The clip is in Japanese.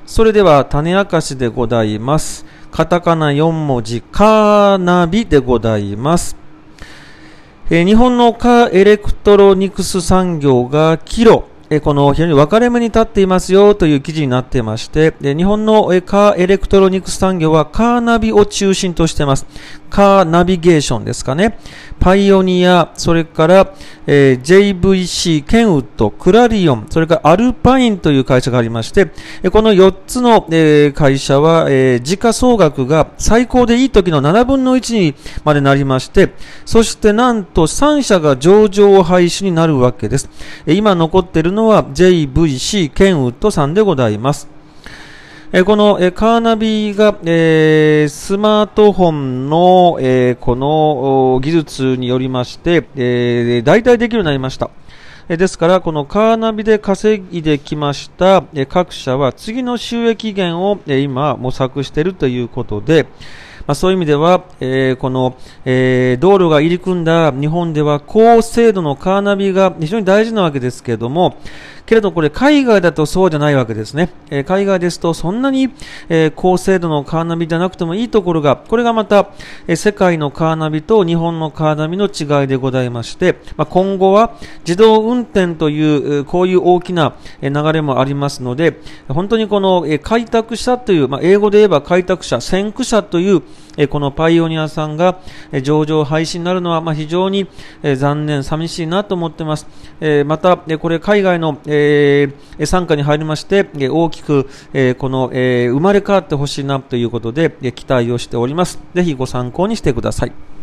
それでは種明かしでございます。カタカナ4文字、カーナビでございます。日本のカーエレクトロニクス産業がキロ、この非常に分かれ目に立っていますよという記事になっていまして、日本のカーエレクトロニクス産業はカーナビを中心としています。カーナビゲーションですかね。パイオニア、それから、JVC、ケンウッド、クラリオン、それからアルパインという会社がありまして、この4つの、会社は、時価総額が最高でいい時の7分の1にまでなりまして、そしてなんと3社が上場廃止になるわけです。今残っているのは JVC、ケンウッドさんでございます。このカーナビがスマートフォンのこの技術によりまして代替できるようになりました。ですからこのカーナビで稼いできました各社は次の収益源を今模索しているということで、そういう意味では、この、道路が入り組んだ日本では高精度のカーナビが非常に大事なわけですけれども、けれどこれ海外だとそうじゃないわけですね。海外ですとそんなに、高精度のカーナビじゃなくてもいいところが、これがまた、世界のカーナビと日本のカーナビの違いでございまして、今後は自動運転というこういう大きな流れもありますので、本当にこの開拓者という、英語で言えば開拓者、先駆者というこのパイオニアさんが上場廃止になるのは非常に残念、寂しいなと思っています。またこれ海外の傘下に入りまして大きくこの生まれ変わってほしいなということで期待をしております。ぜひご参考にしてください。